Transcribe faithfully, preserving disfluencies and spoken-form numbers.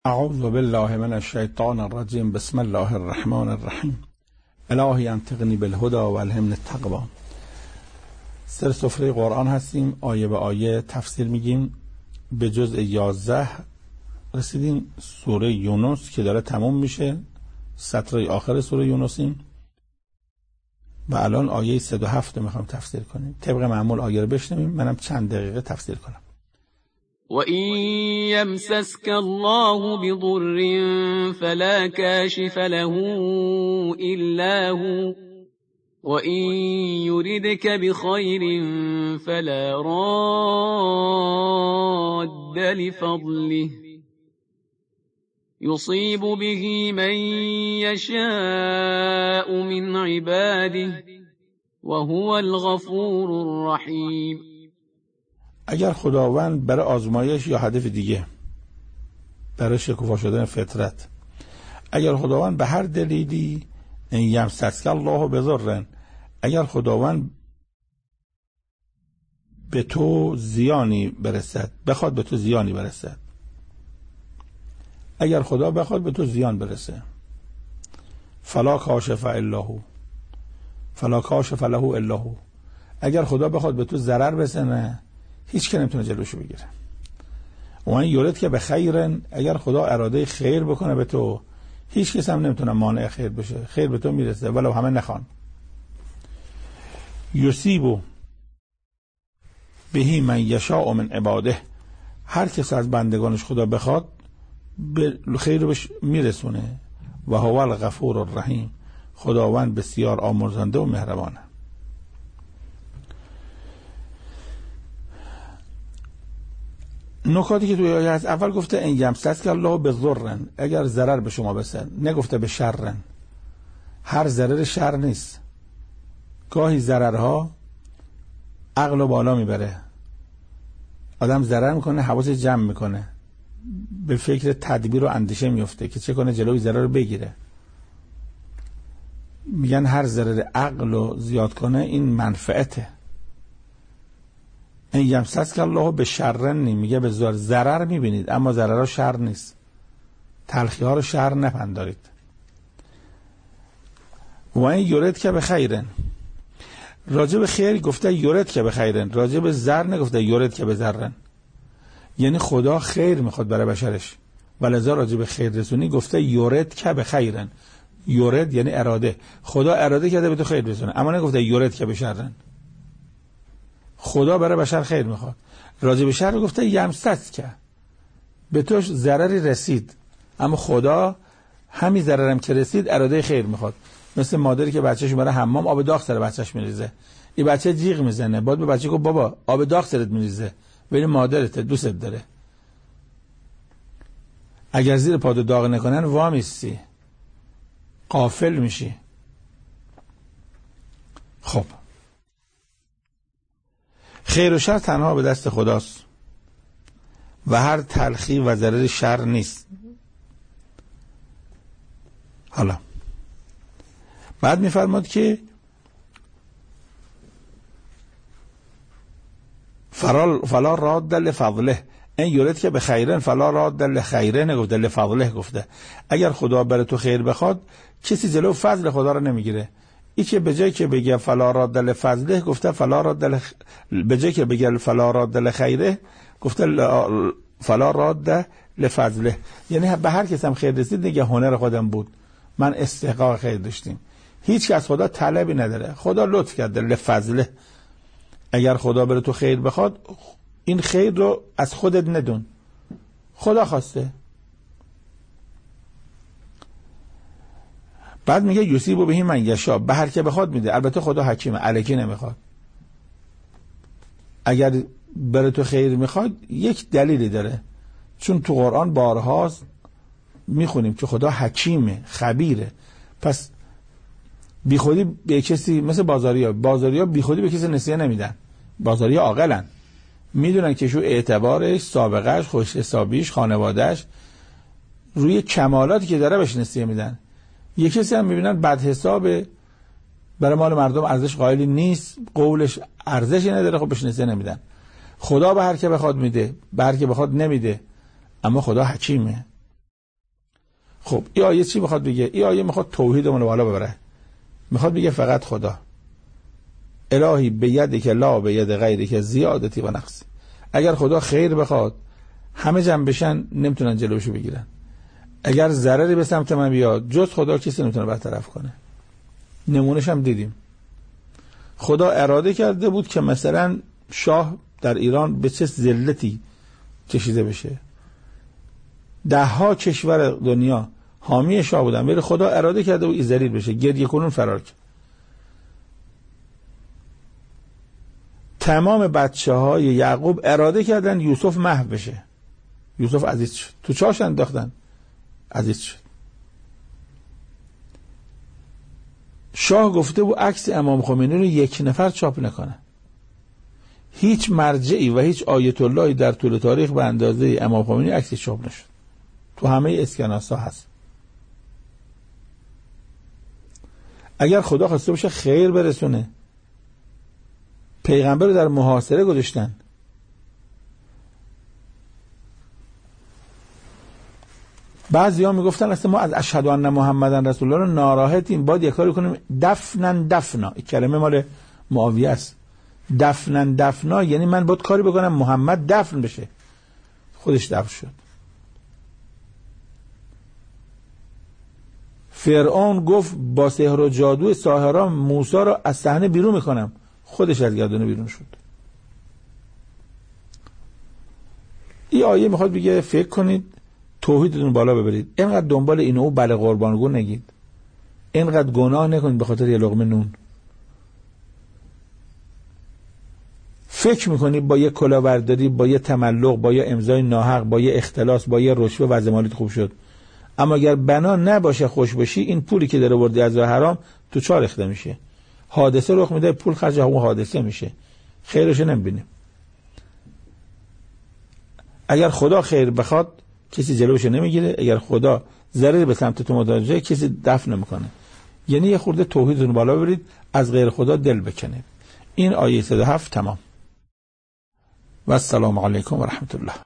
اعوذ بالله من الشیطان الرجیم. بسم الله الرحمن الرحیم. الهی انطقنی بالهدی و الهمنی التقوی. سر سفره قرآن هستیم، آیه به آیه تفسیر میگیم. به جزء یازده رسیدیم، سوره یونس که داره تموم میشه، سطر آخر سوره یونسیم و الان آیه صد و هفت رو میخوام تفسیر کنیم. طبق معمول آیه رو بشنویم، منم چند دقیقه تفسیر کنم. وَإِن يَمْسَسْكَ اللَّهُ بِضُرٍّ فَلَا كَاشِفَ لَهُ إِلَّا هُوَ وَإِن يُرِدْكَ بِخَيْرٍ فَلَا رَادَّ لِفَضْلِهِ يُصِيبُ بِهِ مَن يَشَاءُ مِنْ عِبَادِهِ وَهُوَ الْغَفُورُ الرَّحِيمُ. اگر خداوند برای آزمایش یا هدف دیگه، برای شکوفا شدن فطرت، اگر خداوند به هر دلیلی ان یمسسک الله بضر، اگر خداوند به تو زیانی برسد، بخواد به تو زیانی برسد، اگر خدا بخواد به تو زیان برسه، فلا کاشف الا هو فلا کاشف له الا هو، اگر خدا بخواد به تو ضرر برسونه، هیچ که نمیتونه جلوشو بگیره. و این یورد که به خیرن، اگر خدا اراده خیر بکنه به تو، هیچ کس هم نمیتونه مانع خیر بشه، خیر به تو میرسه ولو همه نخوان. یصیب به من یشاء من عباده، هر کس از بندگانش خدا بخواد به خیر بهش میرسونه. و هو الغفور الرحیم، خداوند بسیار آمرزنده و مهربانه. نکاتی که توی آیه از اول گفته ان یمسسک الله بضر، اگر ضرر به شما برسه، نگفته به شر. هر ضرر شر نیست. گاهی ضررها عقل و بالا میبره، آدم ضرر میکنه، حواس جمع میکنه، به فکر تدبیر و اندیشه میفته که چه کنه جلوی ضرر رو بگیره. میگن هر ضرر عقل رو زیاد کنه این منفعته. این یمسسک الله به شر نی، میگه به ضرر میبینید اما ضررها شر نیست. تلخی ها رو شر نپندارید. و این یورد که به خیرن، راجع به خیر گفته یورد که به خیرن، راجع به ضر نگفته یورد که به ضرن. یعنی خدا خیر میخواد برای بشرش، ولذا راجع به خیر رسونی گفته یورد که به خیرن. یورد یعنی اراده، خدا اراده کرده به تو خیر رسونه، اما نگفته یورد که به شرن. خدا برای بشر خیر میخواد. راجع به شر گفته یمسسک، به تو ضرری رسید اما خدا همین ضررم که رسید اراده خیر میخواد. مثل مادری که بچه‌ش میره حمام، آب داغ سر بچه‌ش میریزه، این بچه جیغ میزنه، بعد به بچه گفت بابا آب داغ سرت میریزه، ولی مادرت دوست داره. اگر زیر پات داغ نکنن وامیستی، غافل میشی. خب خیر و شر تنها به دست خداست و هر تلخی و ضرر شر نیست. حالا بعد میفرماد که فلا راد لفضله، این یورد که به خیرن فلا راد لخیره نگفته، لفضله گفته. اگر خدا برای تو خیر بخواد کسی جلو فضل خدا رو نمیگیره. ای که به جای که بگه فلا راد لفضله گفته فلا راد لخ... به جای که بگه فلا راد لخیره گفته ل... فلا راد لفضله. یعنی به هر کس هم خیر رسید دیگه هنر خودم بود، من استحقاق خیر داشتیم. هیچ کس خدا طلبی نداره، خدا لطف کرده لفضله. اگر خدا بره تو خیر بخواد، این خیر رو از خودت ندون، خدا خواسته. بعد میگه یصیب به من یشاء، به هر که بخواد میده. البته خدا حکیمه، الکی نمیخواد. اگر بره تو خیر میخواد یک دلیلی داره، چون تو قرآن بارها میخونیم که خدا حکیمه، خبیره. پس بی خودی به کسی، مثل بازاریا بازاریا بی خودی به کسی نسیه نمیدن. بازاریا عاقلن، میدونن که شو اعتبارش، سابقهش، خوش حسابیش، خانوادهش، روی کمالاتی که داره بهش نسیه میدن. یه کسی هم میبینن بد حسابه، برای مال مردم ارزش قائلی نیست، قولش ارزشی نداره، خب بهش نسیه نمیدن. خدا به هر که بخواد میده، به هر که بخواد نمیده، اما خدا حکیمه. خب این آیه چی میخواد بگه؟ این آیه میخواد توحیدمون رو بالا ببره. میخواد بگه فقط خدا. الهی به یدی که لا به ید غیری که زیادتی و نقص. اگر خدا خیر بخواد همه جمع بشن نمیتونن جلوشو بگیرن. اگر ضرری به سمت من بیاد جز خدا کسی نمیتونه برطرف کنه. نمونهش هم دیدیم. خدا اراده کرده بود که مثلا شاه در ایران به چه ذلتی کشیده بشه. ده ها کشور دنیا حامی شاه بودن ولی خدا اراده کرده بود ذلیل بشه. گریه کنون فرار کرد. تمام بچه های یعقوب اراده کردن یوسف محو بشه. یوسف عزیز شد. تو چاش انداختن. عزیز شد. شاه گفته بود عکس امام خمینی رو یک نفر چاپ نکنه. هیچ مرجعی و هیچ آیت اللهی در طول تاریخ به اندازه امام خمینی عکسش چاپ نشد. تو همه اسکناسا هست. اگر خدا خواسته باشه خیر برسونه پیغمبر رو در محاصره گذاشتن. بعضی ها میگفتن اصلا ما از اشهد ان محمدن رسول الله ناراحتیم، باید یک کاری کنیم دفنن دفنا. این کلمه مال معاویه است. دفنن دفنا یعنی من باید کاری بکنم محمد دفن بشه. خودش دفن شد. فرعون گفت با سحر و جادو ساحران موسی رو از صحنه بیرون میکنم. خودش از گردونه بیرون شد. این آیه میخواد بگه فکر کنید توحیدتون بالا ببرید. اینقدر دنبال این و بله قربانگو نگید. اینقدر گناه نکنید به خاطر یه لقمه نون. فکر میکنید با یه کلاهبرداری، با یه تملق، با یه امضای ناحق، با یه اختلاس، با یه رشوه وضع مالیت خوب شد. اما اگر بنا نباشه خوش باشی این پولی که داره بردی از راه حرام تو چهار ریخته میشه. حادثه رخ میده پول خرج اون حادثه میشه. خیرش نمیبینیم. اگر خدا خیر بخواد کسی جلوش نمیگیره. اگر خدا ضرری به سمت تو متوجه کسی دفع نمیکنه. یعنی یه خورده توحیدتون بالا ببرید، از غیر خدا دل بکنید. این آیه صد و هفت تمام. و السلام علیکم و رحمت الله.